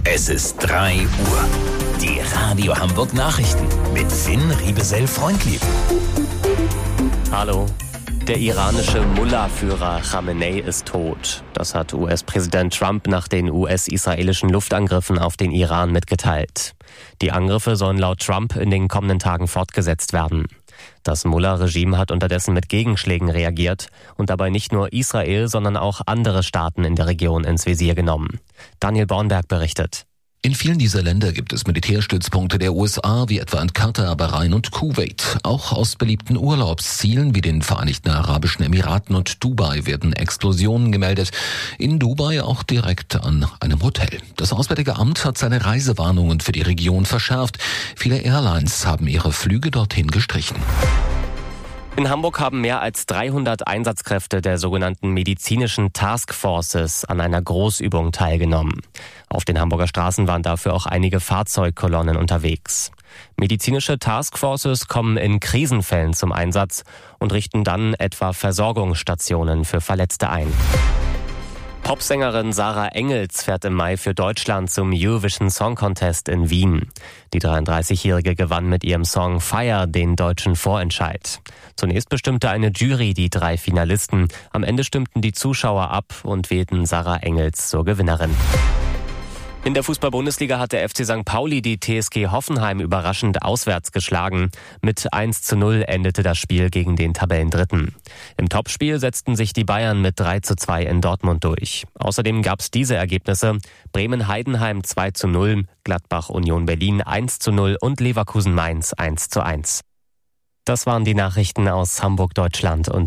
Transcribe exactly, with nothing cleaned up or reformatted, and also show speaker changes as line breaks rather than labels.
Es ist drei Uhr. Die Radio Hamburg Nachrichten mit Finn Riebesell-Freundlieb.
Hallo. Der iranische Mullah-Führer Khamenei ist tot. Das hat U S-Präsident Trump nach den U S-israelischen Luftangriffen auf den Iran mitgeteilt. Die Angriffe sollen laut Trump in den kommenden Tagen fortgesetzt werden. Das Mullah-Regime hat unterdessen mit Gegenschlägen reagiert und dabei nicht nur Israel, sondern auch andere Staaten in der Region ins Visier genommen. Daniel Bornberg berichtet.
In vielen dieser Länder gibt es Militärstützpunkte der U S A, wie etwa in Katar, Bahrain und Kuwait. Auch aus beliebten Urlaubszielen wie den Vereinigten Arabischen Emiraten und Dubai werden Explosionen gemeldet. In Dubai auch direkt an einem Hotel. Das Auswärtige Amt hat seine Reisewarnungen für die Region verschärft. Viele Airlines haben ihre Flüge dorthin gestrichen.
In Hamburg haben mehr als dreihundert Einsatzkräfte der sogenannten medizinischen Taskforces an einer Großübung teilgenommen. Auf den Hamburger Straßen waren dafür auch einige Fahrzeugkolonnen unterwegs. Medizinische Taskforces kommen in Krisenfällen zum Einsatz und richten dann etwa Versorgungsstationen für Verletzte ein. Popsängerin Sarah Engels fährt im Mai für Deutschland zum Eurovision Song Contest in Wien. Die dreiunddreißigjährige gewann mit ihrem Song Fire den deutschen Vorentscheid. Zunächst bestimmte eine Jury die drei Finalisten. Am Ende stimmten die Zuschauer ab und wählten Sarah Engels zur Gewinnerin. In der Fußball-Bundesliga hat der F C Sankt Pauli die T S G Hoffenheim überraschend auswärts geschlagen. Mit eins zu null endete das Spiel gegen den Tabellendritten. Im Topspiel setzten sich die Bayern mit drei zu zwei in Dortmund durch. Außerdem gab es diese Ergebnisse: Bremen-Heidenheim zwei zu null, Gladbach-Union Berlin eins zu null und Leverkusen-Mainz eins zu eins. Das waren die Nachrichten aus Hamburg, Deutschland und